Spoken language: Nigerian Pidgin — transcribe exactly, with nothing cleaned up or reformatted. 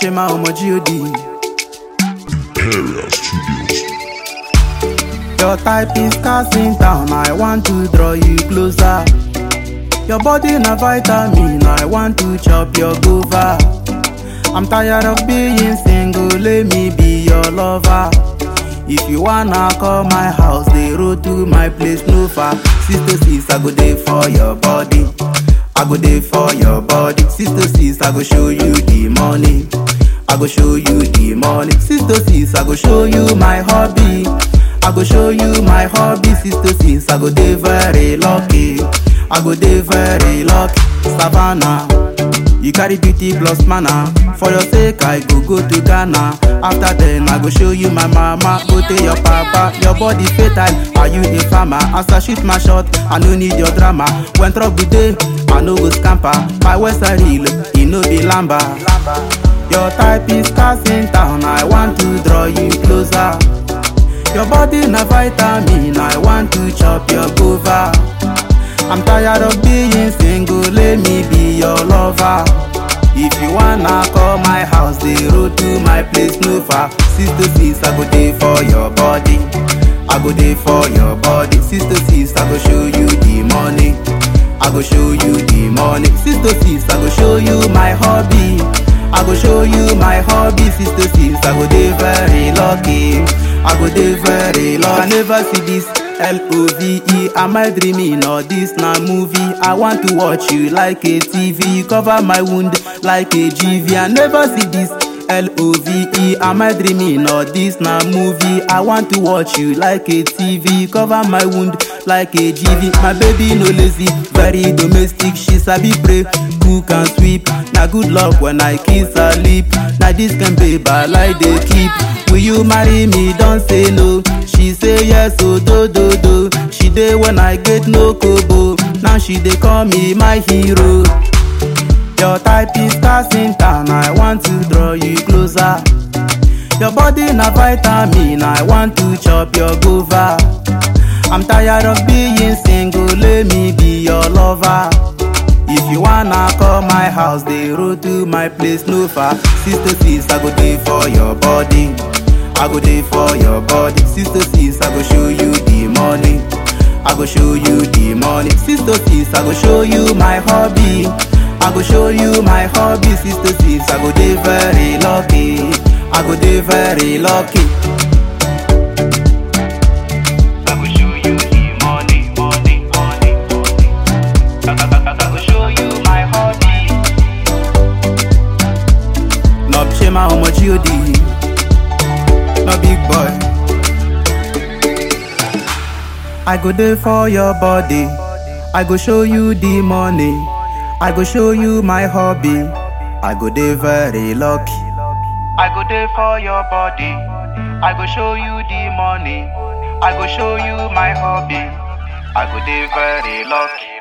Shema Omo G O D. Area Studios. Your type is casting down, I want to draw you closer. Your body na vitamin, I want to chop your guava. I'm tired of being single, let me be your lover. If you wanna call my house, the road to my place no far. Sister sis, I go there for your body. I go there for your body. Sister sis, I go show you the money. I go show you the money. Sister sis, I go show you my hobby. I go show you my hobby. Sister sis, I go there very lucky. I go there very lucky. Savannah, you carry beauty plus manner. For your sake, I go go to Ghana. After then, I go show you my mama. Go to your papa, your body fatal. Are you a farmer? As I shoot my shot, I no need your drama. When trouble day, I no go scamper. My waist are real, it no be lamba. Your type is casting down, I want to draw you closer. Your body na vitamin, I want to chop your guava. I'm tired of being single, let me be your lover. If you wanna call my house, the road to my place no far. Sister sis, I go there for your body. I go there for your body. Sister sis, I go show you the money. I go show you the money. Sister sis, I go show you my hobby. I go show you my hobby. Sister sis, I go there very lucky. I go there very lucky. I never see this L O V E, am I dreaming or this na movie? I want to watch you like a T V, cover my wound like a G V. I never see this L O V E, am I dreaming or this na movie? I want to watch you like a T V, cover my wound like a G V. My baby no lazy, very domestic, she sabi pray, cook and sweep. Na good luck when I kiss her lip. Na this can babe I like dey keep. Will you marry me? Don't say no. She say yes, oh do do do. She dey when I get no kobo. Now she dey call me my hero. Your type is casting down, I want to draw you closer. Your body na vitamin, I want to chop your guava. I'm tired of being single, let me be your lover. If you wanna call my house, the road to my place no far. Sister sis, I go there for your body. I go there for your body. Sister sis, I go show you the money. I go show you the money. Sister sis, I go show you my hobby. I go show you my hobby. Sister sis, I go there very lucky. I go there very lucky. I go show you the money, money, money, money. I, I, I, I go show you my hobby. No Shema Omo G O D. No big boy. I go there for your body. I go show you the money. I go show you my hobby. I go there very lucky. I go there for your body. I go show you the money. I go show you my hobby. I go there very lucky.